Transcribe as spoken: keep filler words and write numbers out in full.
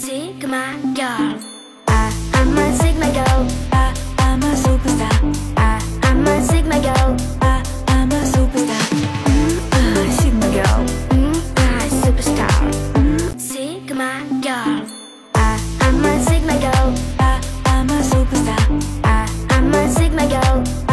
Sigma girl. I, I'm a Sigma girl. I, I'm a superstar. I, I'm a Sigma girl. I, I'm a superstar. Mm, uh, Sigma girl. Mm, uh, superstar. Mm, Sigma girl. I, I'm a Sigma girl. I, I'm a superstar. I, I'm a Sigma girl.